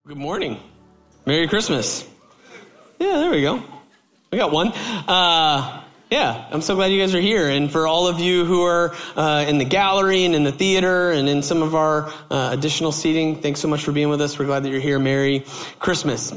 Good morning. Merry Christmas. Yeah, there we go. We got one. I'm so glad you guys are here. And for all of you who are in the gallery and in the theater and in some of our additional seating, thanks so much for being with us. We're glad that you're here. Merry Christmas.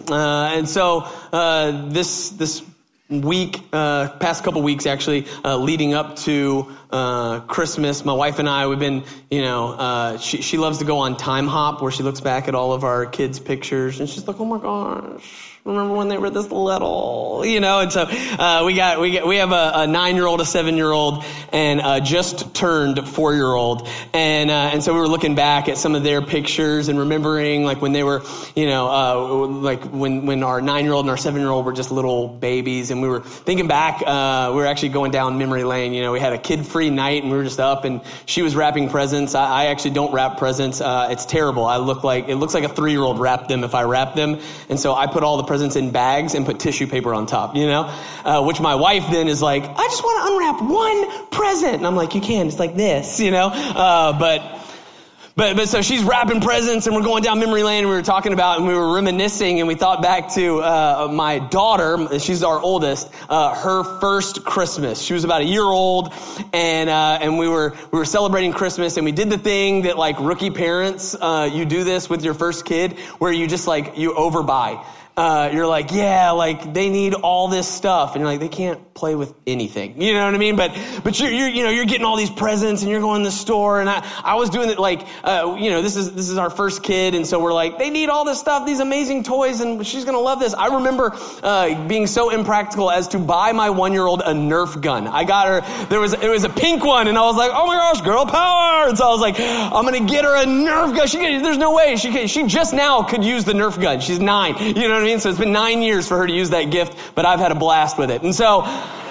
This week, past couple weeks actually, leading up to Christmas, my wife and I, we've been, she loves to go on Time Hop, where she looks back at all of our kids' pictures and she's like, oh my gosh, remember when they were this little, and so we have a 9-year-old, a 7-year-old, and just turned 4-year-old, and so we were looking back at some of their pictures and remembering like when they were, like when our 9-year-old and our 7-year-old were just little babies, and we were thinking back. We were actually going down memory lane. We had a kid-free night, and we were just up, and she was wrapping presents. I actually don't wrap presents. It's terrible. It looks like a 3-year-old wrapped them if I wrap them, and so I put all the presents in bags and put tissue paper on top, which my wife then is like, I just want to unwrap one present. And I'm like, you can, it's like this, But so she's wrapping presents, and we're going down memory lane, and we were talking about, and we were reminiscing, and we thought back to my daughter. She's our oldest. Her first Christmas. She was about a year old, and we were celebrating Christmas, and we did the thing that like rookie parents, you do this with your first kid, where you just like you overbuy. You're like, yeah, like they need all this stuff, and you're like, they can't play with anything. You know what I mean? But you're getting all these presents, and you're going to the store, and I was doing it like, this is our first kid, and so we're like, they need all this stuff, these amazing toys, and she's gonna love this. I remember being so impractical as to buy my 1-year-old a Nerf gun. I got her. It was a pink one, and I was like, oh my gosh, girl power! And so I was like, I'm gonna get her a Nerf gun. There's no way she just now could use the Nerf gun. She's 9. You know what I mean? So it's been 9 years for her to use that gift, but I've had a blast with it. And so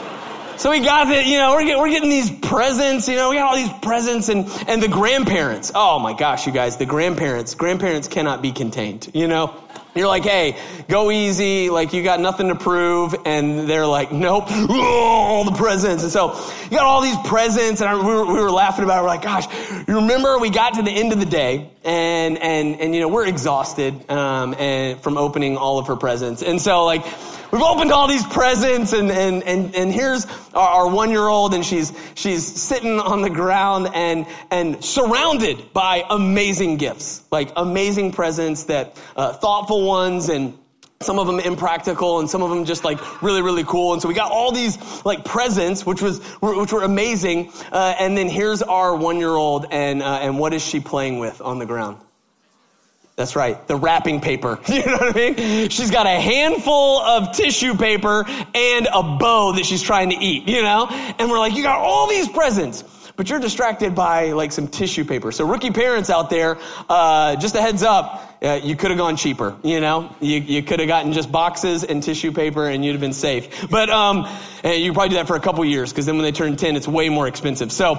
we got it, we're getting these presents, we got all these presents, and the grandparents. Oh my gosh, you guys, the grandparents cannot be contained, You're like, hey, go easy, like you got nothing to prove, and they're like, nope, all the presents. And so you got all these presents, and we were laughing about it. We're like, gosh, you remember we got to the end of the day, and we're exhausted and from opening all of her presents, and so like we've opened all these presents, and here's our 1-year-old, and she's sitting on the ground and surrounded by amazing gifts, like amazing presents that thoughtful ones, and some of them impractical, and some of them just like really, really cool. And so we got all these like presents, which were amazing. And then here's our 1-year-old, and what is she playing with on the ground? That's right, the wrapping paper. You know what I mean? She's got a handful of tissue paper and a bow that she's trying to eat, And we're like, you got all these presents, but you're distracted by like some tissue paper. So rookie parents out there, just a heads up, you could have gone cheaper, You could have gotten just boxes and tissue paper, and you'd have been safe. But and you probably do that for a couple years, because then when they turn 10, it's way more expensive. So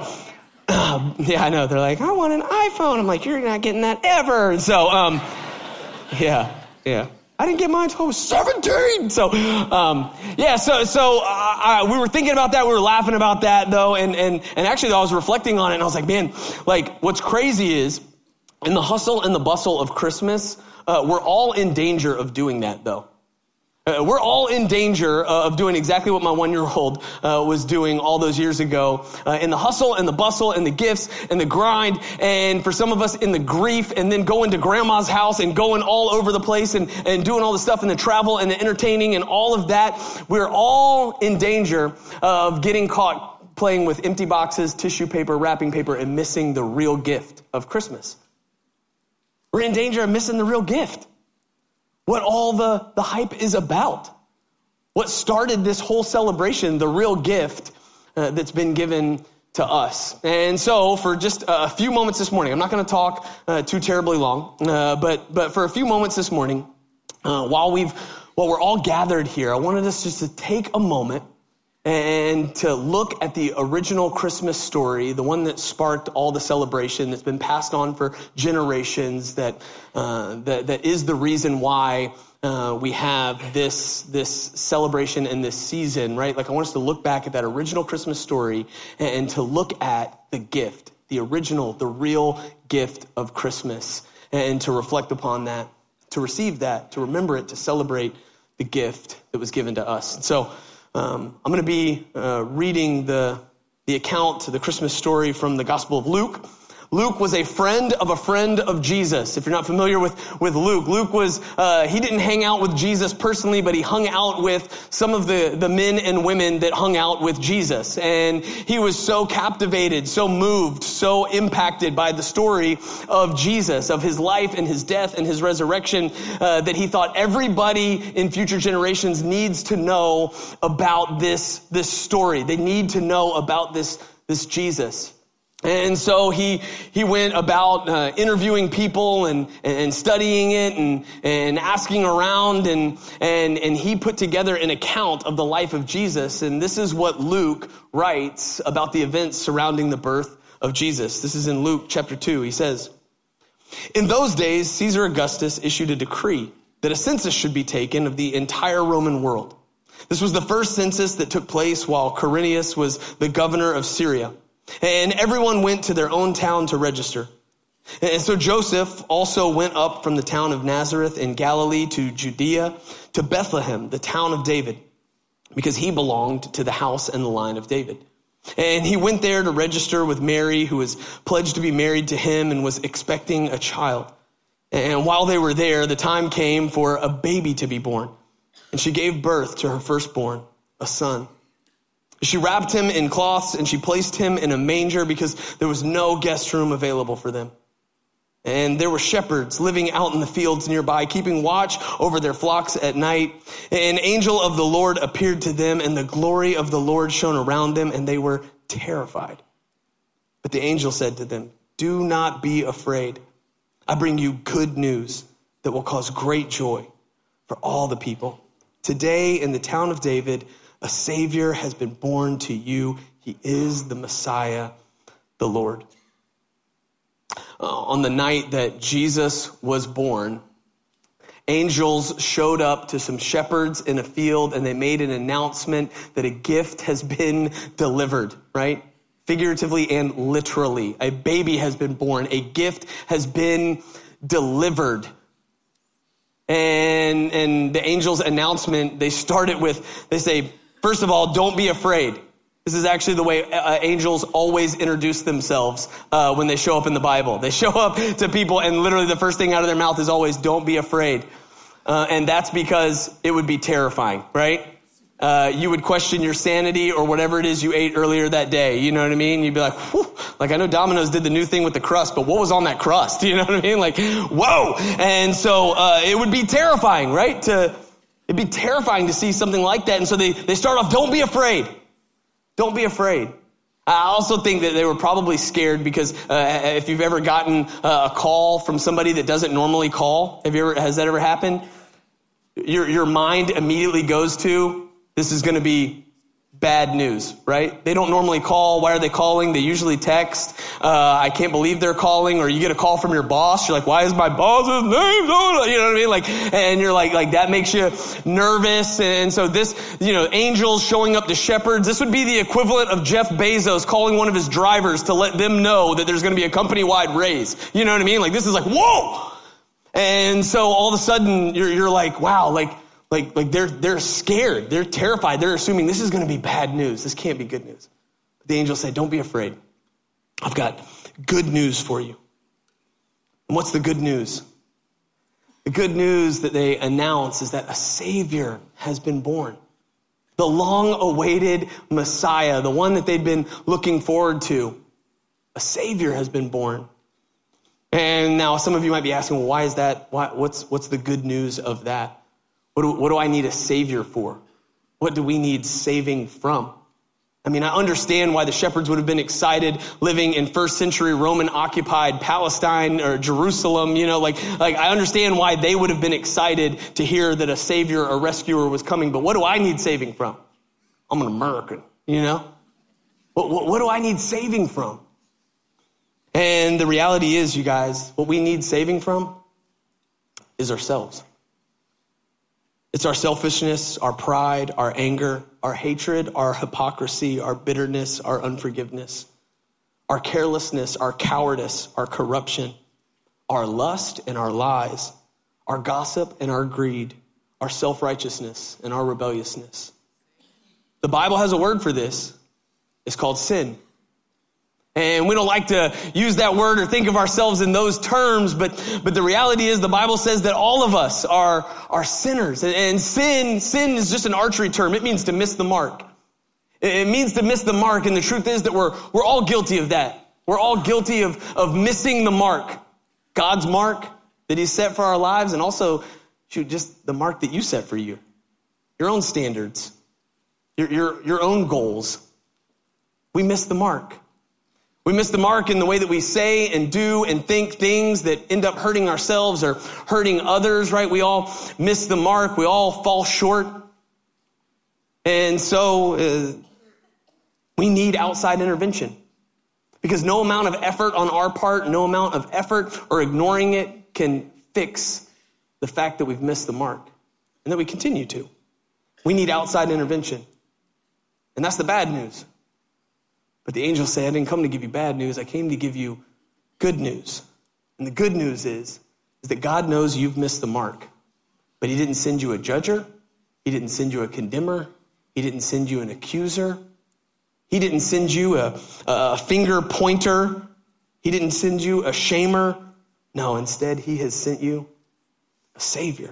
yeah, I know. They're like, I want an iPhone. I'm like, you're not getting that ever. So, yeah. I didn't get mine until I was 17. So, we were thinking about that. We were laughing about that, though. And actually, I was reflecting on it, and I was like, man, like, what's crazy is in the hustle and the bustle of Christmas, we're all in danger of doing that, though. We're all in danger of doing exactly what my 1-year-old was doing all those years ago, in the hustle and the bustle and the gifts and the grind, and for some of us in the grief, and then going to grandma's house and going all over the place and doing all the stuff and the travel and the entertaining and all of that. We're all in danger of getting caught playing with empty boxes, tissue paper, wrapping paper, and missing the real gift of Christmas. We're in danger of missing the real gift. What all the hype is about. What started this whole celebration, the real gift that's been given to us. And so for just a few moments this morning, I'm not going to talk too terribly long, but for a few moments this morning, while we're all gathered here, I wanted us just to take a moment and to look at the original Christmas story, the one that sparked all the celebration, that's been passed on for generations, that is the reason why we have this celebration and this season, right? Like, I want us to look back at that original Christmas story and to look at the gift, the original, the real gift of Christmas, and to reflect upon that. to receive that, to remember it, to celebrate the gift that was given to us. And so I'm going to be reading the account, the Christmas story from the Gospel of Luke. Luke was a friend of Jesus. If you're not familiar with Luke, Luke was, he didn't hang out with Jesus personally, but he hung out with some of the men and women that hung out with Jesus. And he was so captivated, so moved, so impacted by the story of Jesus, of his life and his death and his resurrection, that he thought everybody in future generations needs to know about this story. They need to know about this Jesus. And so he went about interviewing people and studying it and asking around and he put together an account of the life of Jesus. And this is what Luke writes about the events surrounding the birth of Jesus. This is in Luke chapter 2. He says, "In those days, Caesar Augustus issued a decree that a census should be taken of the entire Roman world. This was the first census that took place while Quirinius was the governor of Syria. And everyone went to their own town to register. And so Joseph also went up from the town of Nazareth in Galilee to Judea, to Bethlehem, the town of David, because he belonged to the house and the line of David. And he went there to register with Mary, who was pledged to be married to him and was expecting a child. And while they were there, the time came for a baby to be born. And she gave birth to her firstborn, a son. She wrapped him in cloths and she placed him in a manger because there was no guest room available for them. And there were shepherds living out in the fields nearby, keeping watch over their flocks at night. An angel of the Lord appeared to them, and the glory of the Lord shone around them, and they were terrified. But the angel said to them, 'Do not be afraid. I bring you good news that will cause great joy for all the people. Today in the town of David, a Savior has been born to you. He is the Messiah, the Lord.'" On the night that Jesus was born, angels showed up to some shepherds in a field and they made an announcement that a gift has been delivered, right? Figuratively and literally. A baby has been born. A gift has been delivered. And the angels' announcement, they say, first of all, don't be afraid. This is actually the way angels always introduce themselves when they show up in the Bible. They show up to people and literally the first thing out of their mouth is always, don't be afraid. And that's because it would be terrifying, right? You would question your sanity or whatever it is you ate earlier that day. You know what I mean? You'd be like, whew, like I know Domino's did the new thing with the crust, but what was on that crust? You know what I mean? Like, whoa. And so it would be terrifying, right? It'd be terrifying to see something like that. And so they start off, don't be afraid. Don't be afraid. I also think that they were probably scared because if you've ever gotten a call from somebody that doesn't normally call, has that ever happened? Your mind immediately goes to, this is going to be bad news, right? They don't normally call. Why are they calling? They usually text. I can't believe they're calling. Or you get a call from your boss. You're like, why is my boss's name? You know what I mean? Like, and you're like that makes you nervous. And so this, angels showing up to shepherds. This would be the equivalent of Jeff Bezos calling one of his drivers to let them know that there's going to be a company-wide raise. You know what I mean? Like, this is like, whoa. And so all of a sudden you're like, wow, like they're scared. They're terrified. They're assuming this is going to be bad news. This can't be good news. But the angel said, don't be afraid. I've got good news for you. And what's the good news? The good news that they announce is that a Savior has been born. The long-awaited Messiah, the one that they'd been looking forward to. A Savior has been born. And now some of you might be asking, well, why is that? What's the good news of that? What do I need a Savior for? What do we need saving from? I mean, I understand why the shepherds would have been excited living in first century Roman occupied Palestine or Jerusalem, I understand why they would have been excited to hear that a Savior, a rescuer was coming. But what do I need saving from? I'm an American, What do I need saving from? And the reality is, you guys, what we need saving from is ourselves. It's our selfishness, our pride, our anger, our hatred, our hypocrisy, our bitterness, our unforgiveness, our carelessness, our cowardice, our corruption, our lust and our lies, our gossip and our greed, our self-righteousness and our rebelliousness. The Bible has a word for this. It's called sin. And we don't like to use that word or think of ourselves in those terms, but the reality is the Bible says that all of us are sinners. And sin is just an archery term. It means to miss the mark. It means to miss the mark, and the truth is that we're all guilty of that. We're all guilty of missing the mark. God's mark that he set for our lives, and also, just the mark that you set for you. Your own standards. Your own goals. We miss the mark. We miss the mark in the way that we say and do and think things that end up hurting ourselves or hurting others, right? We all miss the mark. We all fall short. And so we need outside intervention, because no amount of effort on our part, no amount of effort or ignoring it can fix the fact that we've missed the mark and that we continue to. We need outside intervention. And that's the bad news. But the angels say, I didn't come to give you bad news. I came to give you good news. And the good news is that God knows you've missed the mark. But he didn't send you a judger. He didn't send you a condemner. He didn't send you an accuser. He didn't send you a finger pointer. He didn't send you a shamer. No, instead, he has sent you a Savior.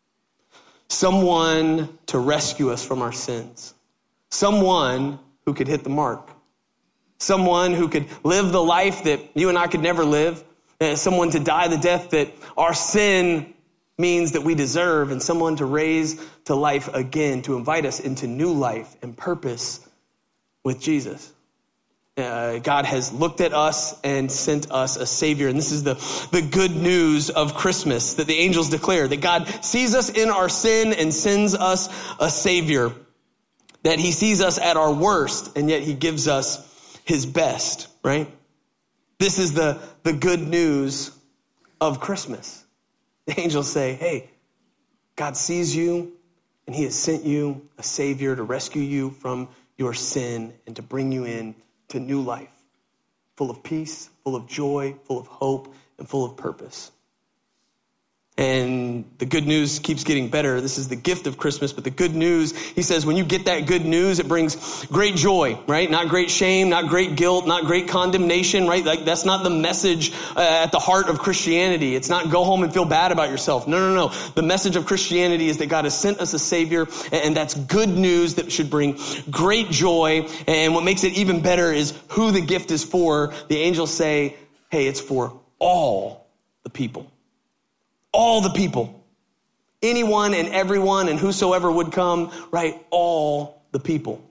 Someone to rescue us from our sins. Someone who could hit the mark. Someone who could live the life that you and I could never live. Someone to die the death that our sin means that we deserve. And someone to raise to life again, to invite us into new life and purpose with Jesus. God has looked at us and sent us a Savior. And this is the good news of Christmas that the angels declare, that God sees us in our sin and sends us a Savior. That he sees us at our worst, and yet he gives us his best, right? This is the good news of Christmas. The angels say, hey, God sees you, and he has sent you a Savior to rescue you from your sin and to bring you in to new life, full of peace, full of joy, full of hope, and full of purpose. And the good news keeps getting better. This is the gift of Christmas, but the good news, he says, when you get that good news, it brings great joy, right? Not great shame, not great guilt, not great condemnation, right? Like that's not the message at the heart of Christianity. It's not go home and feel bad about yourself. No. The message of Christianity is that God has sent us a Savior, and that's good news that should bring great joy. And what makes it even better is who the gift is for. The angels say, hey, it's for all the people. All the people, anyone and everyone and whosoever would come, right? All the people.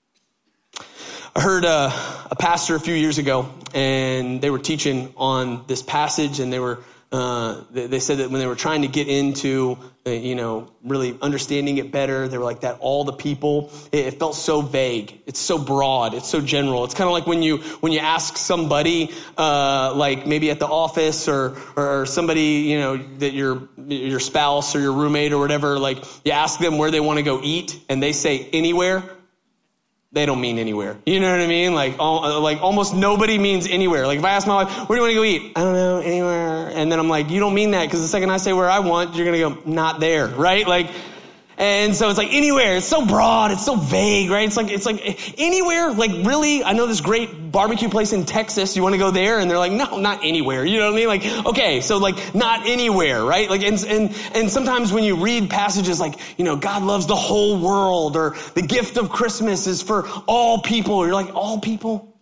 I heard a pastor a few years ago, and they were teaching on this passage, and they said that when they were trying to get into, really understanding it better, they were like that all the people, it felt so vague. It's so broad. It's so general. It's kind of like when you ask somebody, like maybe at the office or somebody, that your spouse or your roommate or whatever, like you ask them where they want to go eat and they say anywhere. They don't mean anywhere. You know what I mean? Like almost nobody means anywhere. Like if I ask my wife, where do you want to go eat? I don't know, anywhere. And then I'm like, you don't mean that, because the second I say where I want, you're going to go, not there, right? And so it's like anywhere. It's so broad. It's so vague, right? It's like anywhere. Like really, I know this great barbecue place in Texas. You want to go there? And they're like, no, not anywhere. You know what I mean? Like, okay, so like not anywhere, right? Like, and sometimes when you read passages like, God loves the whole world, or the gift of Christmas is for all people. You're like, all people?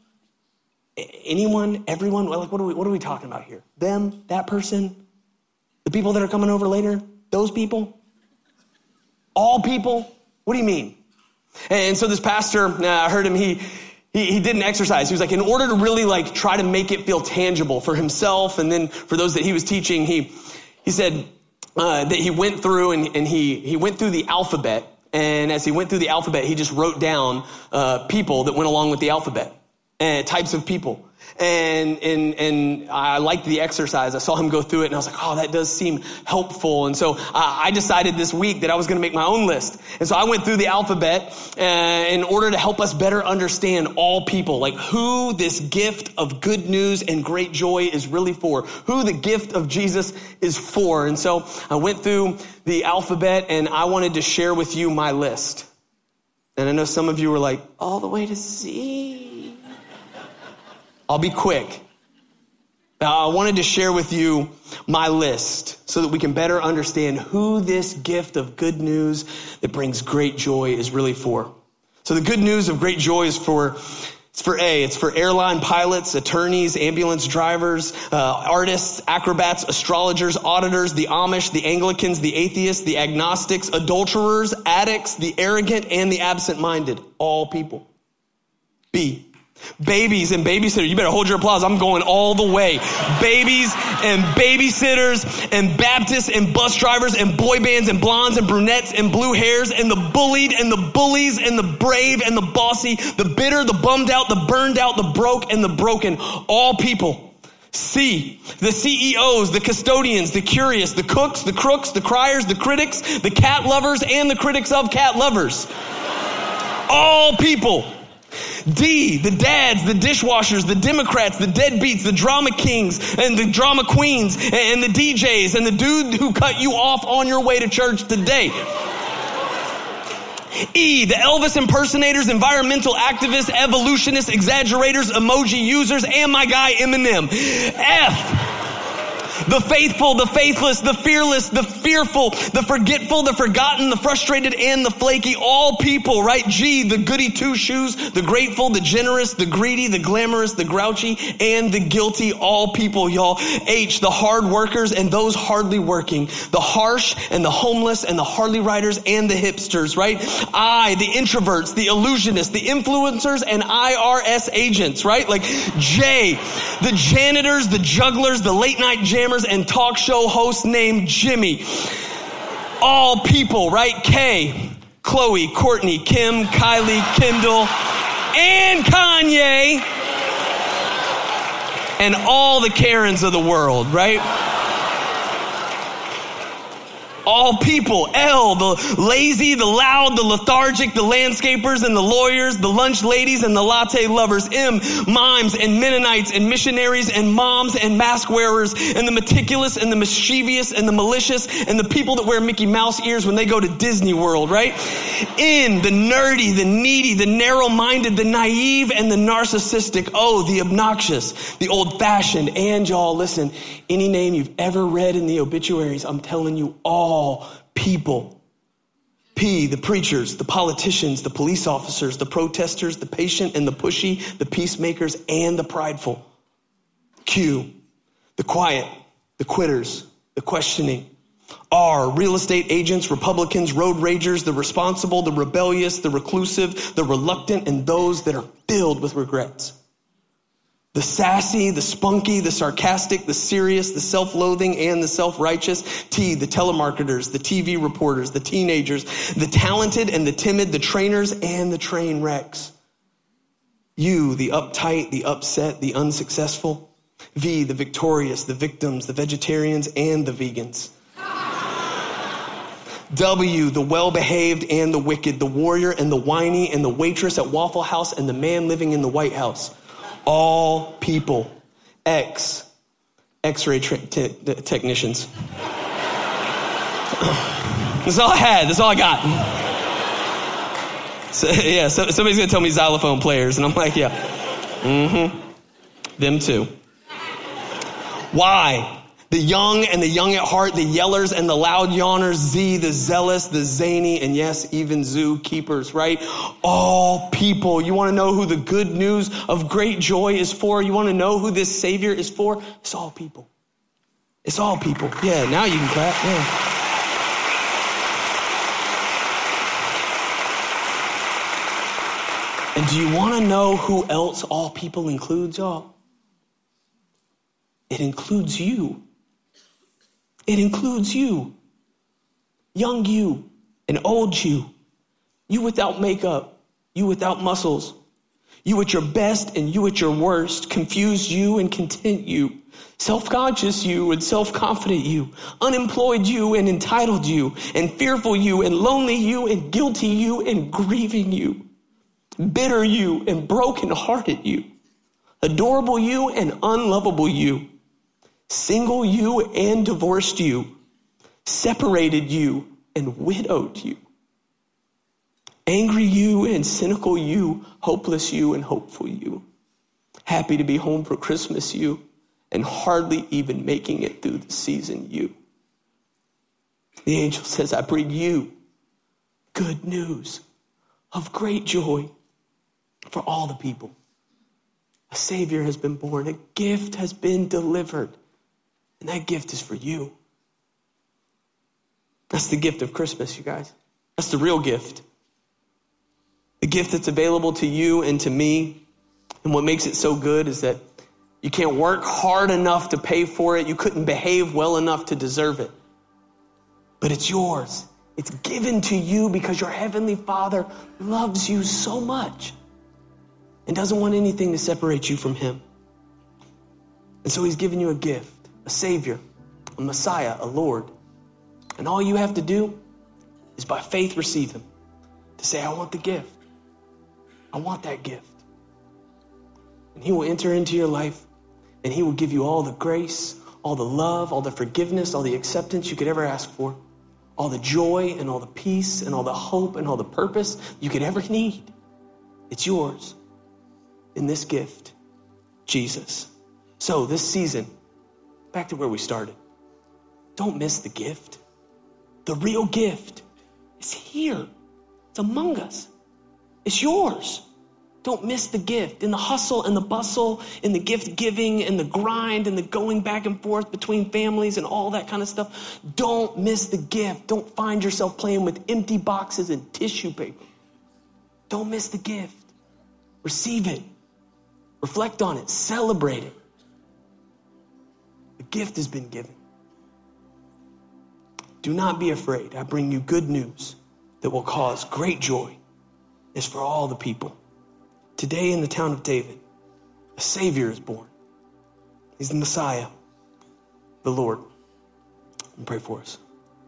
Anyone? Everyone? Like, what are we talking about here? Them? That person? The people that are coming over later? Those people? All people? What do you mean? And so this pastor, I heard him, he did an exercise. He was like, in order to really like try to make it feel tangible for himself and then for those that he was teaching, he said that he went through and he went through the alphabet. And as he went through the alphabet, he just wrote down people that went along with the alphabet, types of people. and I liked the exercise. I saw him go through it and I was like, oh, that does seem helpful. And so I decided this week that I was going to make my own list. And so I went through the alphabet in order to help us better understand all people, like who this gift of good news and great joy is really for, who the gift of Jesus is for. And so I went through the alphabet and I wanted to share with you my list. And I know some of you were like, all the way to Z. I'll be quick. I wanted to share with you my list so that we can better understand who this gift of good news that brings great joy is really for. So the good news of great joy is it's for airline pilots, attorneys, ambulance drivers, artists, acrobats, astrologers, auditors, the Amish, the Anglicans, the atheists, the agnostics, adulterers, addicts, the arrogant, and the absent-minded. All people. B, babies and babysitters. You better hold your applause. I'm going all the way. Babies and babysitters and Baptists and bus drivers and boy bands and blondes and brunettes and blue hairs and the bullied and the bullies and the brave and the bossy, the bitter, the bummed out, the burned out, the broke and the broken. All people. C, the CEOs, the custodians, the curious, the cooks, the crooks, the criers, the critics, the cat lovers, and the critics of cat lovers. All people. D, the dads, the dishwashers, the Democrats, the deadbeats, the drama kings and the drama queens and the DJs and the dude who cut you off on your way to church today. E, the Elvis impersonators, environmental activists, evolutionists, exaggerators, emoji users, and my guy Eminem. F, the faithful, the faithless, the fearless, the fearful, the forgetful, the forgotten, the frustrated, and the flaky. All people, right? G, the goody two-shoes, the grateful, the generous, the greedy, the glamorous, the grouchy, and the guilty. All people, y'all. H, the hard workers and those hardly working. The harsh and the homeless and the hardly riders and the hipsters, right? I, the introverts, the illusionists, the influencers, and IRS agents, right? Like J, the janitors, the jugglers, the late night jammers, and talk show host named Jimmy. All people, right? K, Chloe, Courtney, Kim, Kylie, Kendall, and Kanye, and all the Karens of the world, right? All people. L, the lazy, the loud, the lethargic, the landscapers and the lawyers, the lunch ladies and the latte lovers. M, mimes and Mennonites and missionaries and moms and mask wearers and the meticulous and the mischievous and the malicious and the people that wear Mickey Mouse ears when they go to Disney World, right? N, the nerdy, the needy, the narrow-minded, the naive and the narcissistic. O, the obnoxious, the old-fashioned. And y'all, listen, any name you've ever read in the obituaries, I'm telling you, all people. P, the preachers, the politicians, the police officers, the protesters, the patient and the pushy, the peacemakers and the prideful. Q, the quiet, the quitters, the questioning. R, real estate agents, Republicans, road ragers, the responsible, the rebellious, the reclusive, the reluctant, and those that are filled with regrets. The sassy, the spunky, the sarcastic, the serious, the self-loathing, and the self-righteous. T, the telemarketers, the TV reporters, the teenagers, the talented and the timid, the trainers and the train wrecks. U, the uptight, the upset, the unsuccessful. V, the victorious, the victims, the vegetarians, and the vegans. W, the well-behaved and the wicked, the warrior and the whiny, and the waitress at Waffle House, and the man living in the White House. All people. X, X-ray technicians. That's all I had. That's all I got. So, yeah, somebody's going to tell me xylophone players, and I'm like, yeah. Them too. Y, the young and the young at heart, the yellers and the loud yawners. Z, the zealous, the zany, and yes, even zookeepers, right? All people. You want to know who the good news of great joy is for? You want to know who this Savior is for? It's all people. It's all people. Yeah, now you can clap. Yeah. And do you want to know who else all people includes, y'all? It includes you. It includes you. Young you and old you. You without makeup. You without muscles. You at your best and you at your worst, confused you and content you, self-conscious you and self-confident you, unemployed you and entitled you, and fearful you and lonely you and guilty you and grieving you, bitter you and broken-hearted you, adorable you and unlovable you, single you and divorced you, separated you and widowed you, angry you and cynical you, hopeless you and hopeful you, happy to be home for Christmas you, and hardly even making it through the season you. The angel says, I bring you good news of great joy for all the people. A Savior has been born. A gift has been delivered. And that gift is for you. That's the gift of Christmas, you guys. That's the real gift. The gift that's available to you and to me. And what makes it so good is that you can't work hard enough to pay for it. You couldn't behave well enough to deserve it. But it's yours. It's given to you because your Heavenly Father loves you so much and doesn't want anything to separate you from Him. And so He's given you a gift, a Savior, a Messiah, a Lord. And all you have to do is by faith receive Him. To say, I want the gift. I want that gift. And He will enter into your life and He will give you all the grace, all the love, all the forgiveness, all the acceptance you could ever ask for, all the joy and all the peace and all the hope and all the purpose you could ever need. It's yours in this gift, Jesus. So this season, back to where we started, don't miss the gift. The real gift is here. It's among us. It's yours. Don't miss the gift. In the hustle and the bustle, in the gift giving and the grind and the going back and forth between families and all that kind of stuff, don't miss the gift. Don't find yourself playing with empty boxes and tissue paper. Don't miss the gift. Receive it. Reflect on it. Celebrate it. The gift has been given. Do not be afraid. I bring you good news that will cause great joy. It's for all the people. Today in the town of David, a Savior is born. He's the Messiah, the Lord. And pray for us.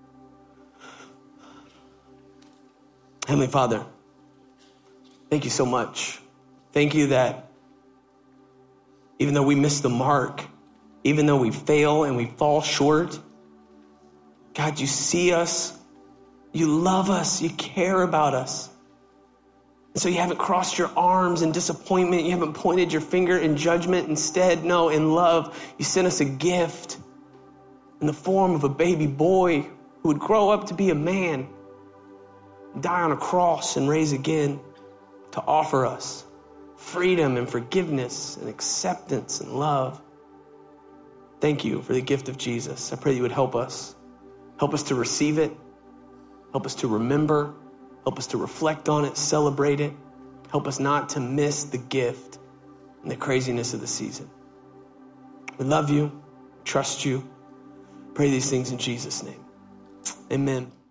Heavenly Father, thank you so much. Thank you that even though we miss the mark, even though we fail and we fall short, God, you see us, you love us, you care about us. And so you haven't crossed your arms in disappointment. You haven't pointed your finger in judgment. Instead, no, in love, you sent us a gift in the form of a baby boy who would grow up to be a man, die on a cross and raise again to offer us freedom and forgiveness and acceptance and love. Thank you for the gift of Jesus. I pray you would help us. Help us to receive it. Help us to remember. Help us to reflect on it, celebrate it. Help us not to miss the gift and the craziness of the season. We love you, trust you. Pray these things in Jesus' name. Amen.